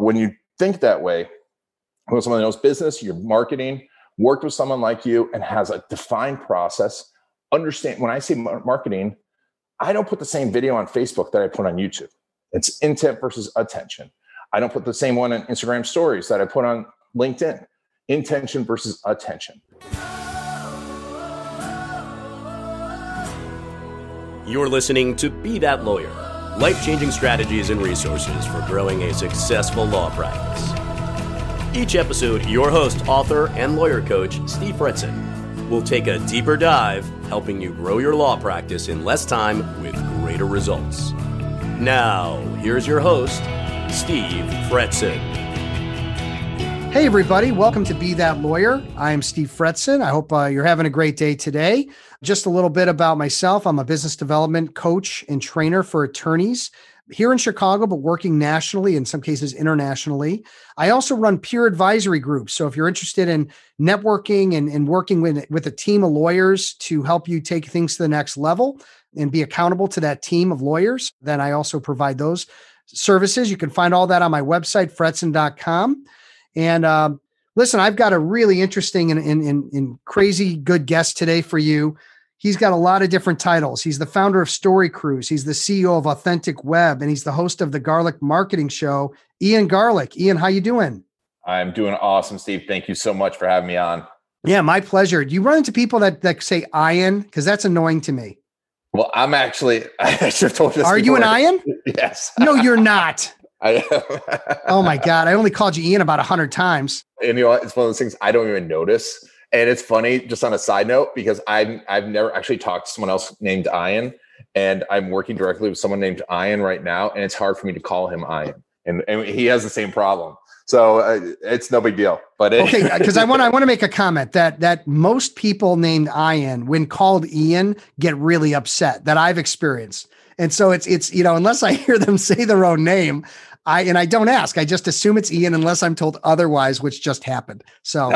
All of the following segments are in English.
when you think that way, when someone knows business, you're marketing, worked with someone like you and has a defined process, understand when I say marketing, I don't put the same video on Facebook that I put on YouTube. It's intent versus attention. I don't put the same one on Instagram stories that I put on LinkedIn. Intention versus attention. You're listening to Be That Lawyer, life-changing strategies and resources for growing a successful law practice. Each episode, your host, author, and lawyer coach, Steve Fretzin, will take a deeper dive, helping you grow your law practice in less time with greater results. Now, here's your host, Steve Fretzin. Hey, everybody. Welcome to Be That Lawyer. I am Steve Fretzin. I hope you're having a great day today. Just a little bit about myself. I'm a business development coach and trainer for attorneys here in Chicago, but working nationally, in some cases internationally. I also run peer advisory groups. So if you're interested in networking and working with a team of lawyers to help you take things to the next level and be accountable to that team of lawyers, then I also provide those services. You can find all that on my website, fretzin.com. And listen, I've got a really interesting and crazy good guest today for you. He's got a lot of different titles. He's the founder of Story Cruise. He's the CEO of Authentic Web, and he's the host of the Garlic Marketing Show. Ian Garlic. Ian, how you doing? I'm doing awesome, Steve. Thank you so much for having me on. Yeah, my pleasure. Do you run into people that say Ian? Because that's annoying to me. Well, I should have told you this. Are you an Ian? Yes. No, you're not. I am. Oh my God. I only called you Ian about 100 times. And you know what? It's one of those things I don't even notice. And it's funny, just on a side note, because I've never actually talked to someone else named Ian, and I'm working directly with someone named Ian right now, and it's hard for me to call him Ian, and he has the same problem. So it's no big deal. But okay, because I want to make a comment that most people named Ian, when called Ian, get really upset, that I've experienced. And so it's unless I hear them say their own name, I don't ask. I just assume it's Ian unless I'm told otherwise, which just happened. So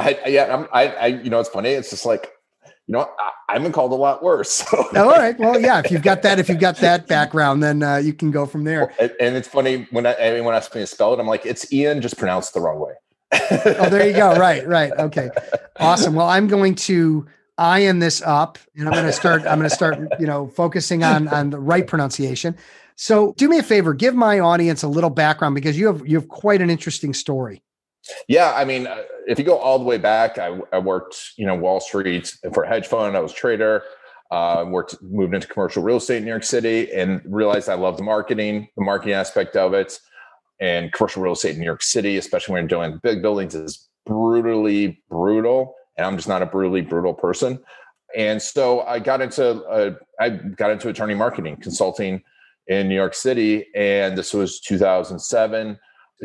it's funny. It's just like, I've been called a lot worse. So. All right. Well, yeah. If you've got that background, then you can go from there. And it's funny when I ask me to spell it, I'm like, it's Ian, just pronounced the wrong way. Oh, there you go. Right. Okay. Awesome. Well, I'm going to iron this up, and I'm going to start, focusing on the right pronunciation. So do me a favor, give my audience a little background, because you have quite an interesting story. Yeah. I mean, if you go all the way back, I worked, Wall Street for a hedge fund. I was a trader, moved into commercial real estate in New York City, and realized I loved the marketing aspect of it. And commercial real estate in New York City, especially when you're doing big buildings, is brutally brutal. And I'm just not a brutally brutal person. And so I got into attorney marketing consulting in New York City. And this was 2006,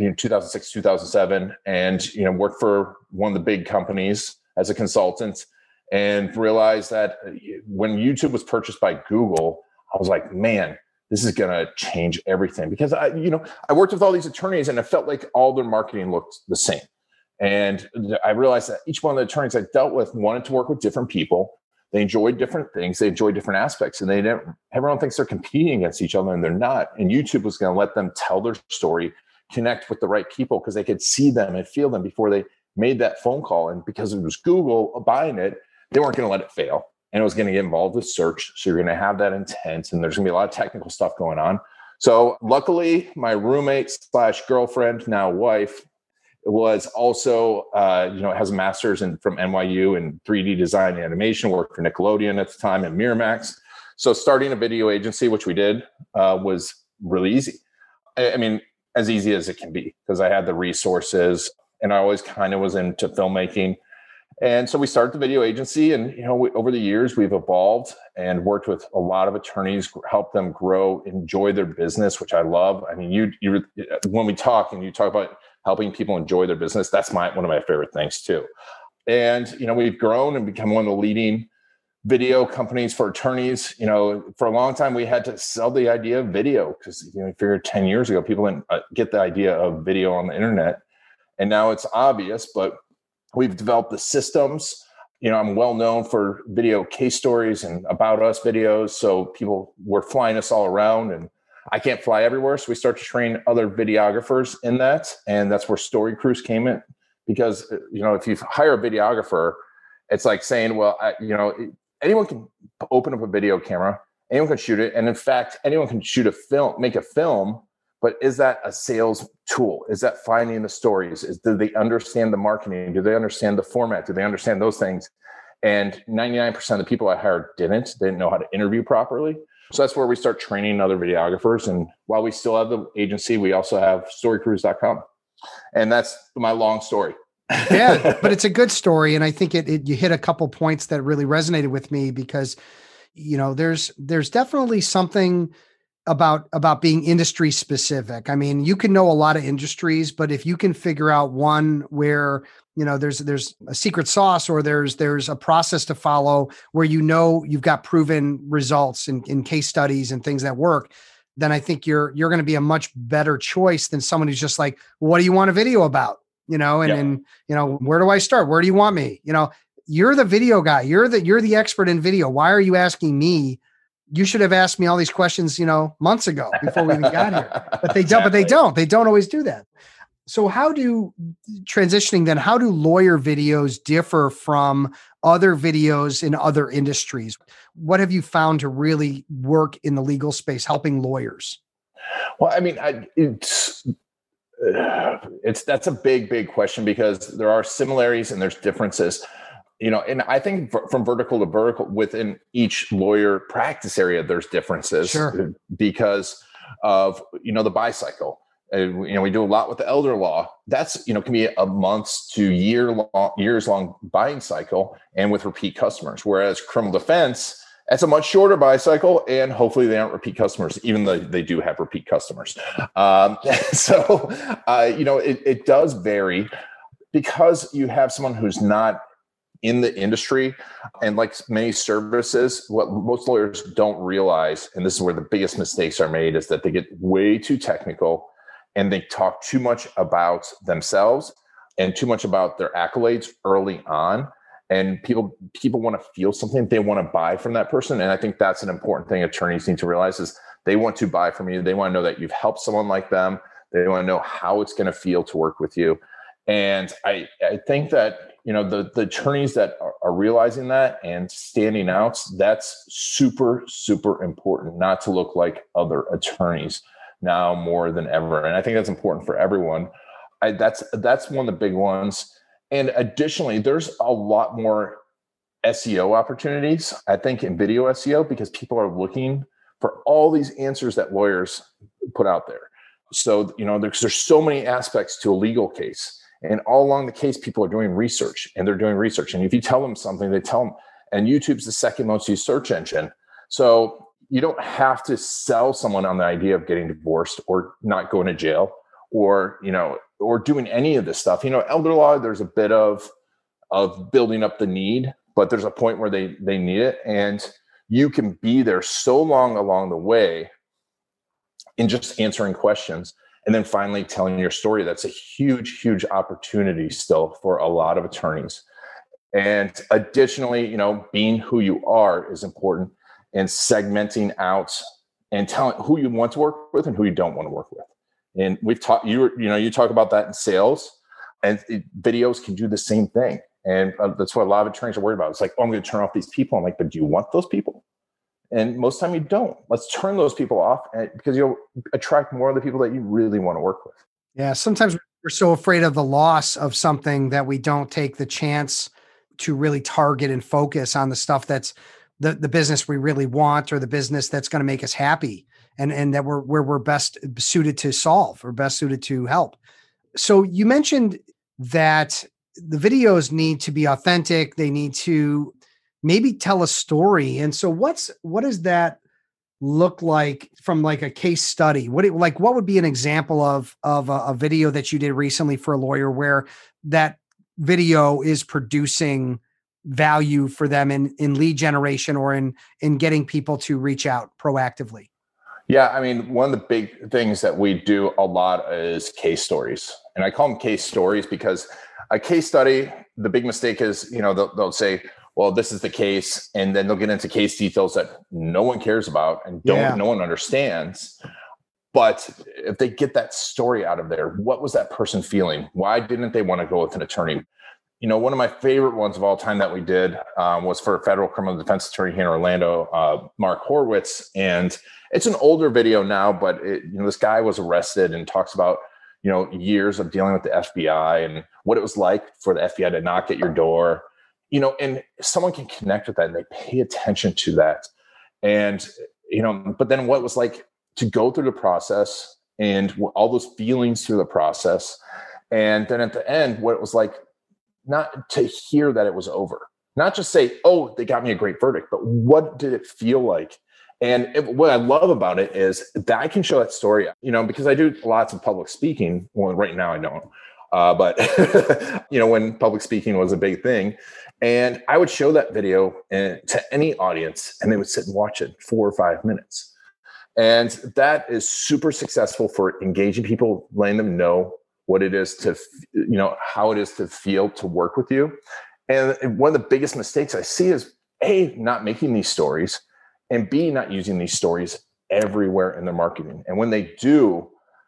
2007. And, worked for one of the big companies as a consultant, and realized that when YouTube was purchased by Google, I was like, man, this is going to change everything. Because I worked with all these attorneys, and it felt like all their marketing looked the same. And I realized that each one of the attorneys I dealt with wanted to work with different people. They enjoyed different things. They enjoyed different aspects. And everyone thinks they're competing against each other, and they're not. And YouTube was going to let them tell their story, connect with the right people, because they could see them and feel them before they made that phone call. And because it was Google buying it, they weren't going to let it fail. And it was going to get involved with search. So you're going to have that intent, and there's going to be a lot of technical stuff going on. So luckily, my roommate / girlfriend, now wife, was also, has a master's from NYU in 3D design and animation, worked for Nickelodeon at the time and Miramax. So starting a video agency, which we did, was really easy. I mean, as easy as it can be, because I had the resources, and I always kind of was into filmmaking. And so we started the video agency, and, over the years we've evolved and worked with a lot of attorneys, help them grow, enjoy their business, which I love. I mean, you when we talk and you talk about helping people enjoy their business, that's one of my favorite things too. And, we've grown and become one of the leading video companies for attorneys. For a long time, we had to sell the idea of video, because, I figured 10 years ago, people didn't get the idea of video on the internet. And now it's obvious, but we've developed the systems. I'm well known for video case stories and about us videos. So people were flying us all around, and I can't fly everywhere. So we start to train other videographers in that. And that's where Story Cruise came in. Because, if you hire a videographer, it's like saying, well, anyone can open up a video camera, anyone can shoot it. And in fact, anyone can shoot a film, make a film. But is that a sales tool? Is that finding the stories? Do they understand the marketing? Do they understand the format? Do they understand those things? And 99% of the people I hired didn't know how to interview properly. So that's where we start training other videographers. And while we still have the agency, we also have storycruise.com. And that's my long story. Yeah, but it's a good story. And I think you hit a couple points that really resonated with me because, there's definitely something about being industry specific. I mean, you can know a lot of industries, but if you can figure out one where, there's a secret sauce or there's a process to follow where, you've got proven results in case studies and things that work, then I think you're going to be a much better choice than someone who's just like, what do you want a video about? And where do I start? Where do you want me? You're the video guy. You're the expert in video. Why are you asking me? You should have asked me all these questions, months ago before we even got here, but they don't, they don't always do that. So how do lawyer videos differ from other videos in other industries? What have you found to really work in the legal space, helping lawyers? Well, I mean, that's a big question because there are similarities and there's differences. And I think from vertical to vertical within each lawyer practice area, there's differences. Sure. Because of, the buy cycle. We do a lot with the elder law. That's, can be a months to years long buying cycle and with repeat customers. Whereas criminal defense, that's a much shorter buy cycle and hopefully they aren't repeat customers, even though they do have repeat customers. It does vary because you have someone who's not in the industry and like many services, what most lawyers don't realize, and this is where the biggest mistakes are made, is that they get way too technical and they talk too much about themselves and too much about their accolades early on. And people want to feel something, they want to buy from that person. And I think that's an important thing attorneys need to realize is they want to buy from you. They want to know that you've helped someone like them. They want to know how it's going to feel to work with you. And I think that, the attorneys that are realizing that and standing out, that's super, super important not to look like other attorneys now more than ever. And I think that's important for everyone. That's one of the big ones. And additionally, there's a lot more SEO opportunities, I think, in video SEO because people are looking for all these answers that lawyers put out there. So, there's so many aspects to a legal case. And all along the case, people are doing research and they're doing research. And if you tell them something, they tell them. And YouTube's the second most used search engine. So you don't have to sell someone on the idea of getting divorced or not going to jail or doing any of this stuff. Elder law, there's a bit of building up the need, but there's a point where they need it. And you can be there so long along the way in just answering questions. And then finally telling your story. That's a huge, huge opportunity still for a lot of attorneys. And additionally, being who you are is important and segmenting out and telling who you want to work with and who you don't want to work with. And we've talked, you talk about that in sales and videos can do the same thing. And that's what a lot of attorneys are worried about. It's like, oh, I'm going to turn off these people. I'm like, but do you want those people? And most of the time you don't. Let's turn those people off because you'll attract more of the people that you really want to work with. Yeah. Sometimes we're so afraid of the loss of something that we don't take the chance to really target and focus on the stuff that's the business we really want or the business that's going to make us happy and that we're best suited to solve or best suited to help. So you mentioned that the videos need to be authentic. They need to maybe tell a story. And so what does that look like from like a case study? What would be an example of a video that you did recently for a lawyer where that video is producing value for them in lead generation or in getting people to reach out proactively? Yeah. I mean, one of the big things that we do a lot is case stories. And I call them case stories because a case study, the big mistake is, they'll say, well, this is the case. And then they'll get into case details that no one cares about and no one understands. But if they get that story out of there, what was that person feeling? Why didn't they want to go with an attorney? One of my favorite ones of all time that we did was for a federal criminal defense attorney here in Orlando, Mark Horowitz. And it's an older video now, but this guy was arrested and talks about, years of dealing with the FBI and what it was like for the FBI to knock at your door, and someone can connect with that and they pay attention to that. And, but then what it was like to go through the process and all those feelings through the process. And then at the end, what it was like, not to hear that it was over, not just say, oh, they got me a great verdict, but what did it feel like? And what I love about it is that I can show that story, because I do lots of public speaking. Well, right now I don't, but when public speaking was a big thing, and I would show that video to any audience and they would sit and watch it 4 or 5 minutes. And that is super successful for engaging people, letting them know what it is to, how it is to feel to work with you. And one of the biggest mistakes I see is A, not making these stories, and B, not using these stories everywhere in their marketing. And when they do,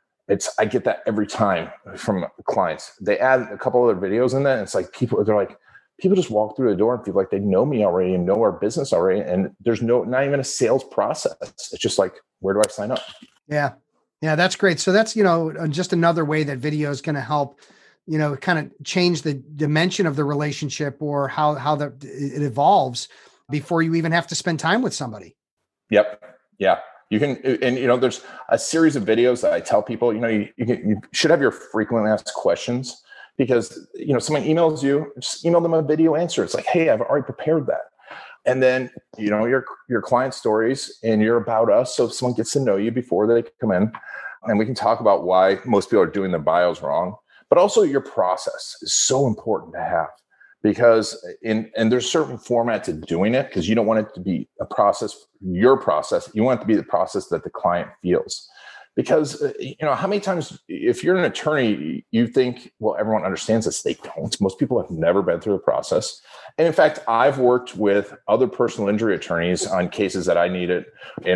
I get that every time from clients. They add a couple other videos in that, and it's like people just walk through the door and feel like they know me already and know our business already. And there's not even a sales process. It's just like, where do I sign up? Yeah. Yeah, that's great. So that's, just another way that video is going to help, kind of change the dimension of the relationship or how it evolves before you even have to spend time with somebody. Yep. Yeah. You can, and there's a series of videos that I tell people, you should have your frequently asked questions. Because, someone emails you, just email them a video answer. It's like, hey, I've already prepared that. And then, your client stories and your about us. So if someone gets to know you before they come in, and we can talk about why most people are doing their bios wrong, but also your process is so important to have, because and there's certain format to doing it, because you don't want it to be a process, your process. You want it to be the process that the client feels. Because, how many times, if you're an attorney, you think, well, everyone understands this. They don't. Most people have never been through the process. And in fact, I've worked with other personal injury attorneys on cases that I needed and,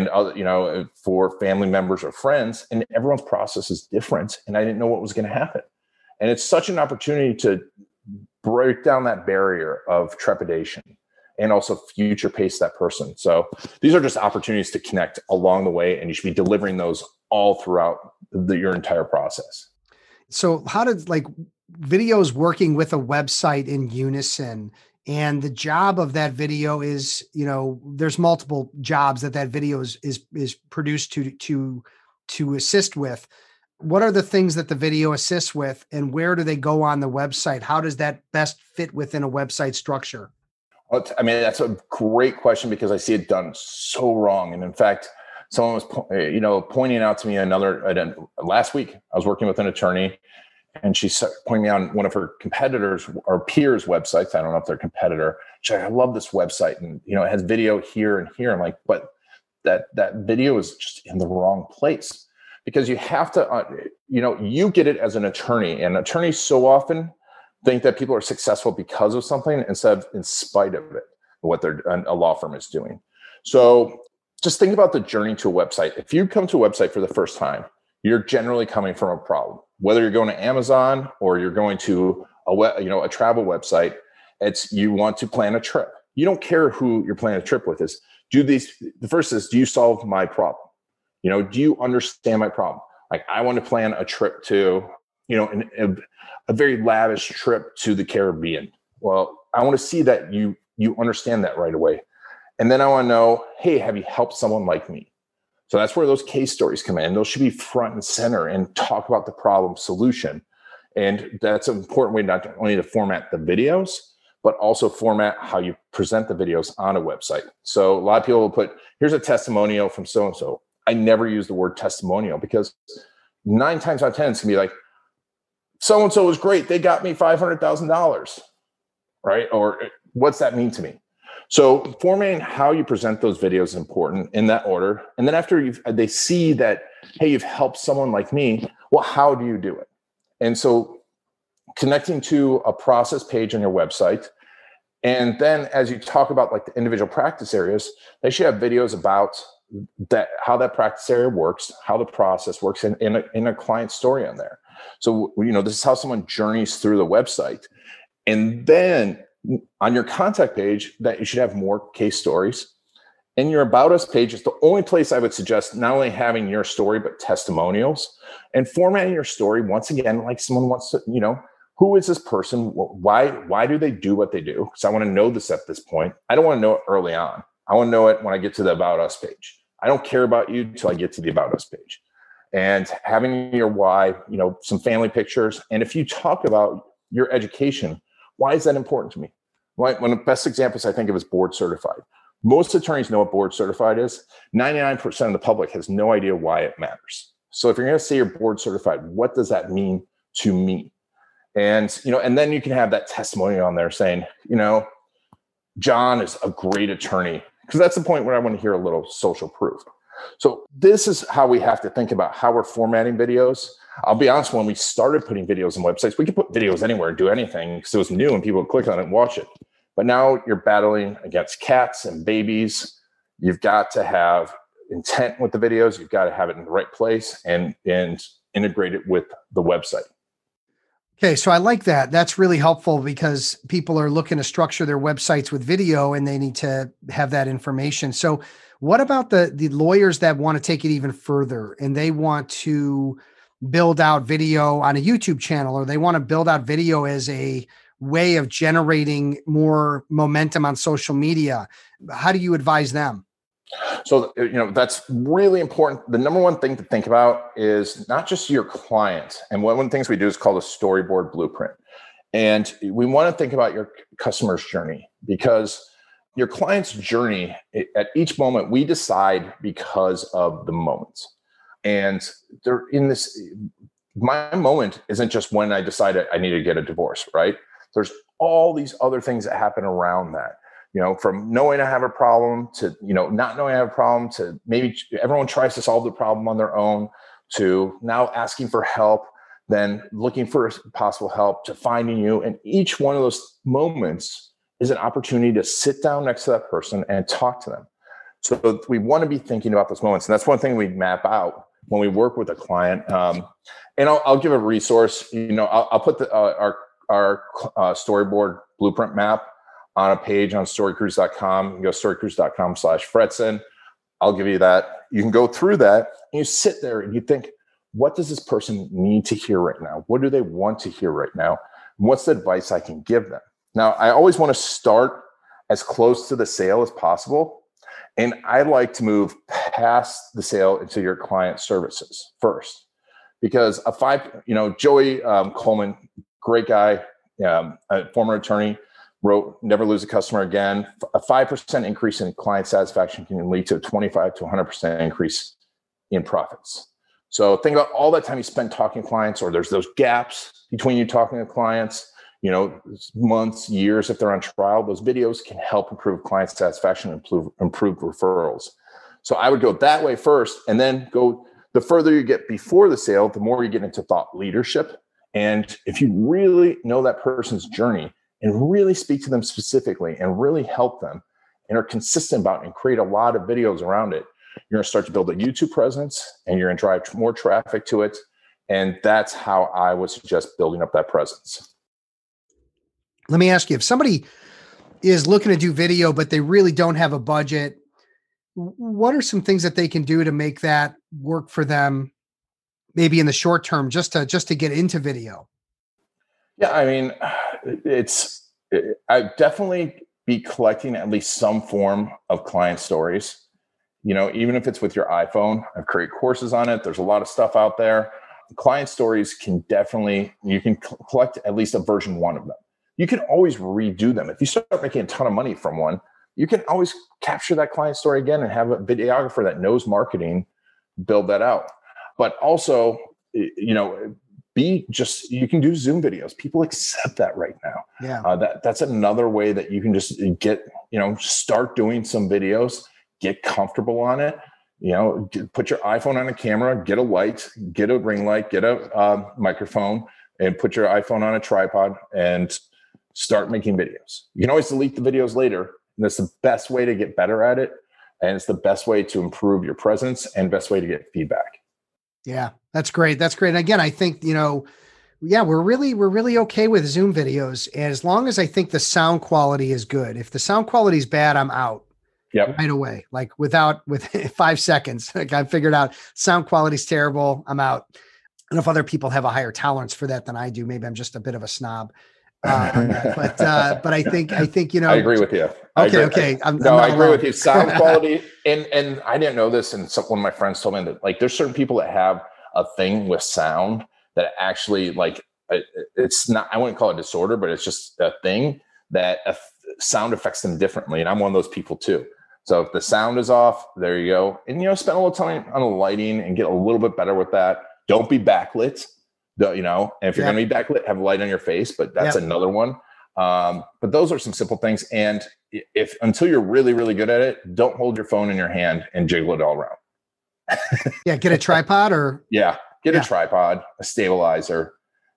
for family members or friends, and everyone's process is different. And I didn't know what was going to happen. And it's such an opportunity to break down that barrier of trepidation and also future pace that person. So these are just opportunities to connect along the way, and you should be delivering those all throughout your entire process. So how did videos working with a website in unison, and the job of that video is, there's multiple jobs that video is produced to assist with. What are the things that the video assists with, and where do they go on the website? How does that best fit within a website structure? I mean, that's a great question, because I see it done so wrong. And in fact, someone was, pointing out to me last week, I was working with an attorney, and she pointed me on one of her competitors or peers' websites. I don't know if they're a competitor. She's like, I love this website. And, it has video here and here. I'm like, but that video is just in the wrong place, because you have to, you get it as an attorney, and attorneys so often think that people are successful because of something instead of in spite of it, what a law firm is doing. So just think about the journey to a website. If you come to a website for the first time, you're generally coming from a problem. Whether you're going to Amazon or you're going to a travel website, you want to plan a trip. You don't care who you're planning a trip with. The first is, do you solve my problem? Do you understand my problem? Like, I want to plan a trip to, a very lavish trip to the Caribbean. Well, I want to see that you understand that right away. And then I want to know, hey, have you helped someone like me? So that's where those case stories come in. Those should be front and center and talk about the problem solution. And that's an important way not only to format the videos, but also format how you present the videos on a website. So a lot of people will put, here's a testimonial from so-and-so. I never use the word testimonial, because 9 times out of 10, it's going to be like, so-and-so was great. They got me $500,000, right? Or what's that mean to me? So formatting how you present those videos is important in that order. And then after they see that, hey, you've helped someone like me, well, how do you do it? And so connecting to a process page on your website. And then as you talk about the individual practice areas, they should have videos about that how that practice area works, how the process works in a client story on there. So, this is how someone journeys through the website. And then on your contact page, that you should have more case stories. And your About Us page is the only place I would suggest not only having your story, but testimonials, and formatting your story once again, like someone wants to, who is this person? Why do they do what they do? Because I want to know this at this point. I don't want to know it early on. I want to know it when I get to the About Us page. I don't care about you till I get to the About Us page. And having your why, some family pictures. And if you talk about your education, why is that important to me? One of the best examples I think of is board certified. Most attorneys know what board certified is. 99% of the public has no idea why it matters. So if you're going to say you're board certified, what does that mean to me? And, and then you can have that testimony on there saying, John is a great attorney, because that's the point where I want to hear a little social proof. So this is how we have to think about how we're formatting videos. I'll be honest, when we started putting videos on websites, we could put videos anywhere and do anything because it was new and people would click on it and watch it. But now you're battling against cats and babies. You've got to have intent with the videos. You've got to have it in the right place and integrate it with the website. Okay, so I like that. That's really helpful because people are looking to structure their websites with video and they need to have that information. So what about the lawyers that want to take it even further and they want to build out video on a YouTube channel, or they want to build out video as a way of generating more momentum on social media? How do you advise them? So, that's really important. The number one thing to think about is not just your client. And one of the things we do is called a storyboard blueprint. And we want to think about your customer's journey, because your client's journey at each moment, we decide because of the moments. And they're in this, my moment isn't just when I decided I need to get a divorce, right? There's all these other things that happen around that. From knowing I have a problem to, not knowing I have a problem to maybe everyone tries to solve the problem on their own, to now asking for help, then looking for possible help, to finding you. And each one of those moments is an opportunity to sit down next to that person and talk to them. So we want to be thinking about those moments. And that's one thing we map out when we work with a client. And I'll give a resource. I'll put our storyboard blueprint map on a page on storycruise.com. You can go storycruise.com/Fredson. I'll give you that. You can go through that and you sit there and you think, what does this person need to hear right now? What do they want to hear right now? What's the advice I can give them? Now, I always want to start as close to the sale as possible. And I like to move past the sale into your client services first, because Joey Coleman, great guy, a former attorney, wrote Never Lose a Customer Again. A 5% increase in client satisfaction can lead to a 25 to 100% increase in profits. So think about all that time you spend talking to clients, or there's those gaps between you talking to clients, months, years, if they're on trial. Those videos can help improve client satisfaction and improve referrals. So I would go that way first, and then go the further you get before the sale, the more you get into thought leadership. And if you really know that person's journey and really speak to them specifically and really help them and are consistent about it and create a lot of videos around it, you're going to start to build a YouTube presence and you're going to drive more traffic to it. And that's how I would suggest building up that presence. Let me ask you, if somebody is looking to do video, but they really don't have a budget, what are some things that they can do to make that work for them, maybe in the short term, just to get into video? Yeah, I mean, I'd definitely be collecting at least some form of client stories. Even if it's with your iPhone, I've created courses on it. There's a lot of stuff out there. Client stories you can collect at least a version 1 of them. You can always redo them. If you start making a ton of money from one, you can always capture that client story again and have a videographer that knows marketing build that out. But also, you can do Zoom videos. People accept that right now. Yeah. That's another way that you can just get, start doing some videos, get comfortable on it, put your iPhone on a camera, get a light, get a ring light, get a microphone, and put your iPhone on a tripod and start making videos. You can always delete the videos later. And that's the best way to get better at it. And it's the best way to improve your presence and best way to get feedback. Yeah, that's great. That's great. And again, I think, yeah, we're really okay with Zoom videos as long as I think the sound quality is good. If the sound quality is bad, I'm out. Yep. Right away, like with 5 seconds. Like I figured out sound quality is terrible. I'm out. I don't know if other people have a higher tolerance for that than I do. Maybe I'm just a bit of a snob. But I think, I agree with you. Okay. I agree with you. Sound quality. And I didn't know this. And one of my friends told me that like, there's certain people that have a thing with sound that actually like, it's not, I wouldn't call it disorder, but it's just a thing that sound affects them differently. And I'm one of those people too. So if the sound is off, there you go. And, spend a little time on the lighting and get a little bit better with that. Don't be backlit, and if you're going to be backlit, have a light on your face, but that's another one. But those are some simple things. And until you're really, really good at it, don't hold your phone in your hand and jiggle it all around. Get a tripod or. Yeah. Get a tripod, a stabilizer,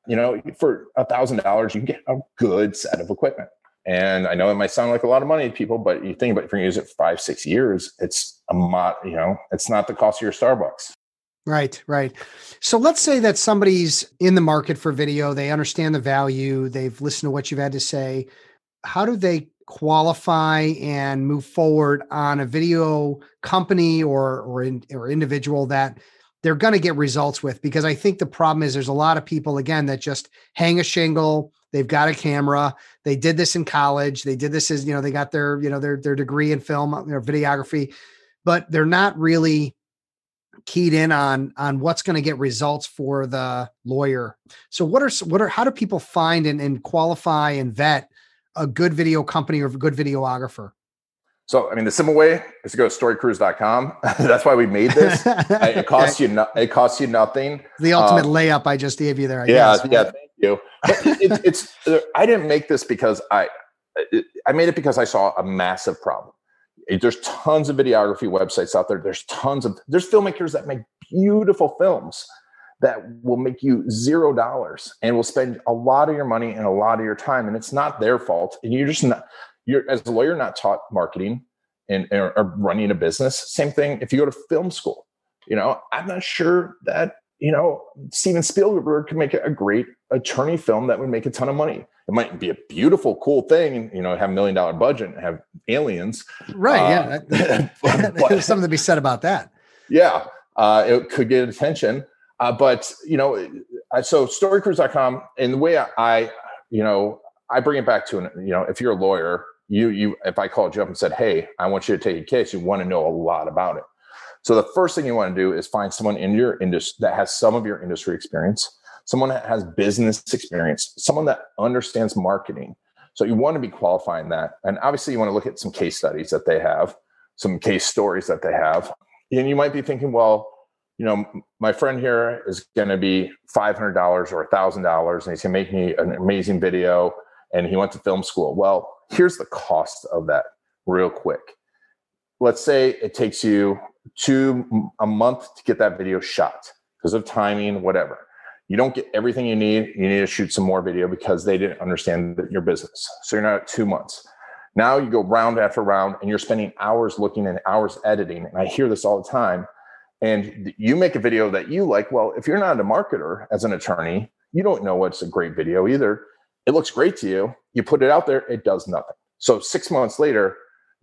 for $1,000, you can get a good set of equipment. And I know it might sound like a lot of money to people, but you think about if you're going to use it for 5-6 years, it's it's not the cost of your Starbucks. Right. So let's say that somebody's in the market for video. They understand the value. They've listened to what you've had to say. How do they qualify and move forward on a video company or individual that they're going to get results with? Because I think the problem is there's a lot of people, again, that just hang a shingle. They've got a camera. They did this in college. They did this as, they got their, their degree in film, videography, but they're not really keyed in on what's going to get results for the lawyer. So how do people find and qualify and vet a good video company or a good videographer? So, the simple way is to go to storycruise.com. That's why we made this. It costs you nothing. The ultimate layup I just gave you there. I guess. Yeah. Thank you. But I didn't make this because I made it because I saw a massive problem. There's tons of videography websites out there. There's filmmakers that make beautiful films that will make you $0 and will spend a lot of your money and a lot of your time. And it's not their fault. And you're as a lawyer, not taught marketing or running a business. Same thing if you go to film school. I'm not sure that, Steven Spielberg could make a great attorney film that would make a ton of money. It might be a beautiful, cool thing and, have $1 million budget and have aliens. Right. There's something to be said about that. Yeah. It could get attention. But so storycruise.com, and the way I bring it back to, if you're a lawyer, if I called you up and said, hey, I want you to take a case, you want to know a lot about it. So the first thing you want to do is find someone in your industry that has some of your industry experience, someone that has business experience, someone that understands marketing. So you want to be qualifying that. And obviously you want to look at some case studies that they have, some case stories that they have. And you might be thinking, well, my friend here is going to be $500 or $1,000 and he's going to make me an amazing video and he went to film school. Well, here's the cost of that real quick. Let's say it takes you a month to get that video shot because of timing, whatever. You don't get everything you need. You need to shoot some more video because they didn't understand your business. So you're not at 2 months. Now you go round after round and you're spending hours looking and hours editing. And I hear this all the time. And you make a video that you like. Well, if you're not a marketer as an attorney, you don't know what's a great video either. It looks great to you. You put it out there, it does nothing. So 6 months later,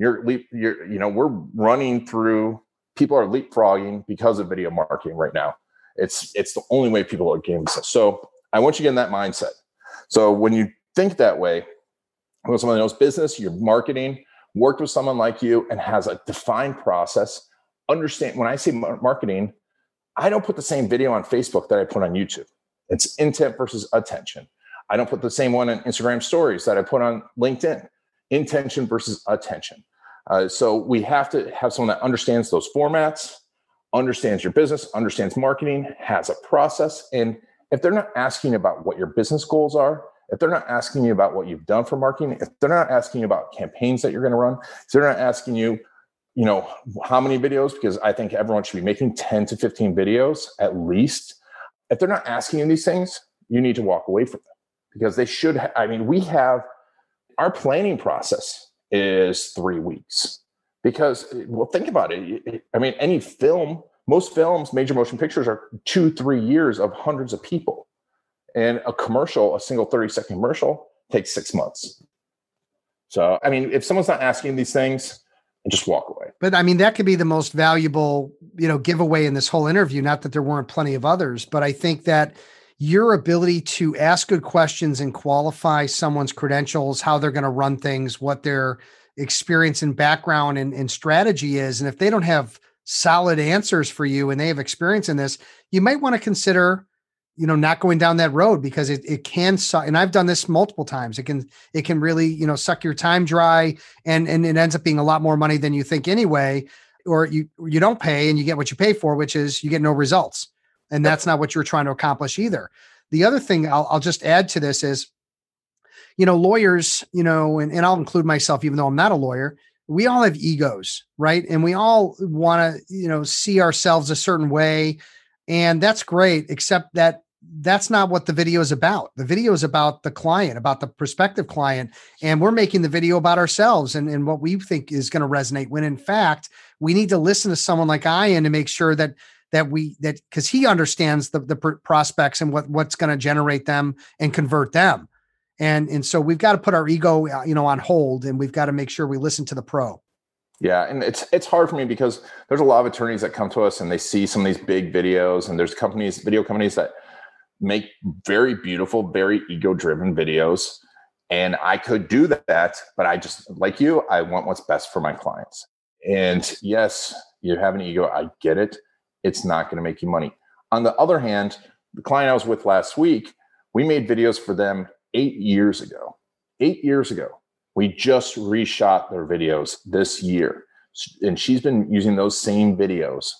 we're running through, people are leapfrogging because of video marketing right now. It's the only way people are getting business. So I want you to get in that mindset. So when you think that way, when someone knows business, you're marketing, worked with someone like you and has a defined process, understand when I say marketing, I don't put the same video on Facebook that I put on YouTube. It's intent versus attention. I don't put the same one on Instagram stories that I put on LinkedIn. Intention versus attention. So we have to have someone that understands those formats, understands your business, understands marketing, has a process. And if they're not asking about what your business goals are, if they're not asking you about what you've done for marketing, if they're not asking you about campaigns that you're going to run, if they're not asking you, how many videos, because I think everyone should be making 10 to 15 videos at least. If they're not asking you these things, you need to walk away from them because they should. We have our planning process is 3 weeks. Because, well, think about it. I mean, any film, most films, major motion pictures are 2-3 years of hundreds of people. And a commercial, a single 30-second commercial takes 6 months. So, I mean, if someone's not asking these things, just walk away. But I mean, that could be the most valuable, giveaway in this whole interview. Not that there weren't plenty of others, but I think that your ability to ask good questions and qualify someone's credentials, how they're going to run things, what their experience and background and strategy is. And if they don't have solid answers for you and they have experience in this, you might want to consider, not going down that road, because it can suck. And I've done this multiple times. It can really, suck your time dry, and it ends up being a lot more money than you think anyway, or you don't pay and you get what you pay for, which is you get no results. And that's not what you're trying to accomplish either. The other thing I'll just add to this is, lawyers, and I'll include myself, even though I'm not a lawyer, we all have egos, right? And we all want to, see ourselves a certain way. And that's great, except that that's not what the video is about. The video is about the client, about the prospective client. And we're making the video about ourselves and what we think is going to resonate, when in fact, we need to listen to someone like Ian to make sure that because he understands the prospects and what's going to generate them and convert them. And so we've got to put our ego, on hold, and we've got to make sure we listen to the pro. Yeah. And it's hard for me because there's a lot of attorneys that come to us and they see some of these big videos, and there's video companies that make very beautiful, very ego-driven videos. And I could do that, but I just, like you, I want what's best for my clients. And yes, you have an ego. I get it. It's not going to make you money. On the other hand, the client I was with last week, we made videos for them 8 years ago. 8 years ago. We just reshot their videos this year. And she's been using those same videos.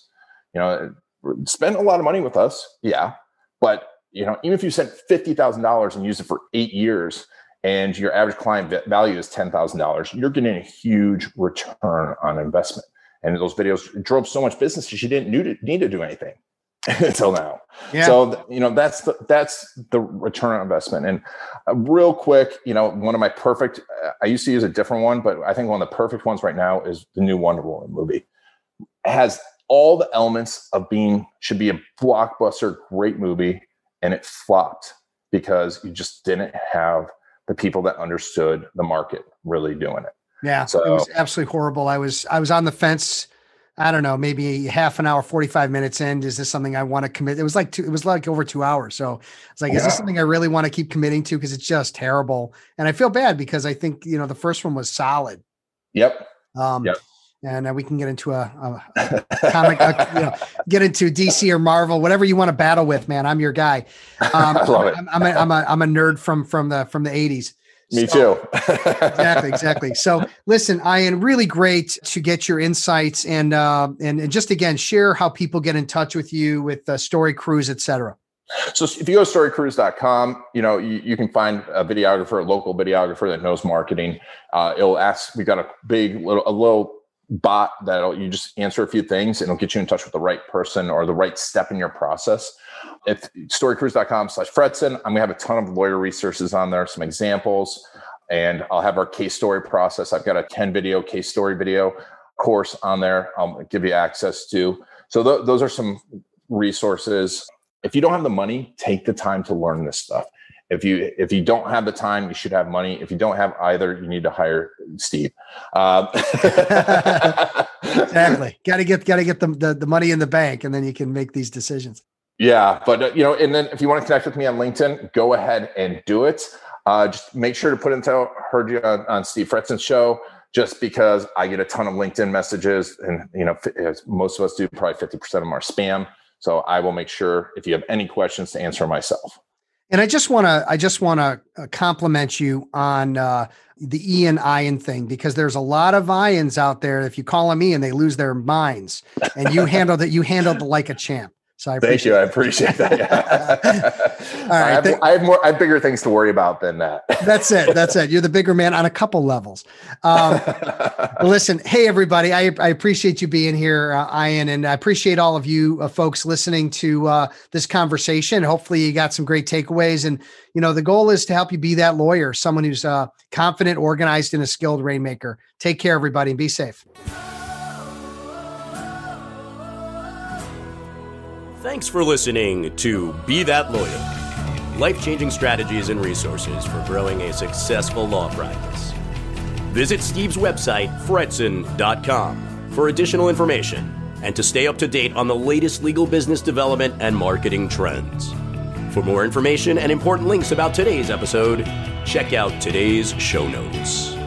Spent a lot of money with us. Yeah. But, even if you spent $50,000 and used it for 8 years and your average client value is $10,000, you're getting a huge return on investment. And those videos drove so much business that she didn't need to do anything until now. Yeah. So, that's the return on investment. And real quick, one of my perfect, I used to use a different one, but I think one of the perfect ones right now is the new Wonder Woman movie. It has all the elements of should be a blockbuster, great movie. And it flopped because you just didn't have the people that understood the market really doing it. Yeah, so it was absolutely horrible. I was on the fence. I don't know, maybe half an hour, 45 minutes in. Is this something I want to commit? It was like over 2 hours. So it's like, is this something I really want to keep committing to? Because it's just terrible. And I feel bad because I think, the first one was solid. Yep. And we can get into a comic, get into DC or Marvel, whatever you want to battle with, man. I'm your guy. I love it. I'm a nerd from the 80s. Me too. Exactly. So listen, Ian, really great to get your insights and just again, share how people get in touch with you with Story Cruise, et cetera. So if you go to storycruise.com, you can find a local videographer that knows marketing. It'll ask, we got a little bot that'll you just answer a few things and it'll get you in touch with the right person or the right step in your process. If storycruise.com/Fredson, I'm gonna have a ton of lawyer resources on there, some examples, and I'll have our case story process. I've got a 10 video case story video course on there. I'll give you access to. So those are some resources. If you don't have the money, take the time to learn this stuff. If you don't have the time, you should have money. If you don't have either, you need to hire Steve. Exactly. Got to get the money in the bank, and then you can make these decisions. Yeah, but and then if you want to connect with me on LinkedIn, go ahead and do it. Just make sure to put into heard you on Steve Fretson's show. Just because I get a ton of LinkedIn messages, and as most of us do, probably 50% of them are spam. So I will make sure if you have any questions to answer myself. And I just want to compliment you on the Ian thing, because there's a lot of Ians out there. If you call them Ian, they lose their minds, and you handled it like a champ. So I appreciate that. Yeah. All right. I have bigger things to worry about than that. That's it. You're the bigger man on a couple levels. Listen, hey, everybody, I appreciate you being here, Ian, and I appreciate all of you folks listening to this conversation. Hopefully you got some great takeaways, and, the goal is to help you be that lawyer, someone who's confident, organized, and a skilled rainmaker. Take care, everybody, and be safe. Thanks for listening to Be That Lawyer. Life-changing strategies and resources for growing a successful law practice. Visit Steve's website, Fretzin.com, for additional information and to stay up to date on the latest legal business development and marketing trends. For more information and important links about today's episode, check out today's show notes.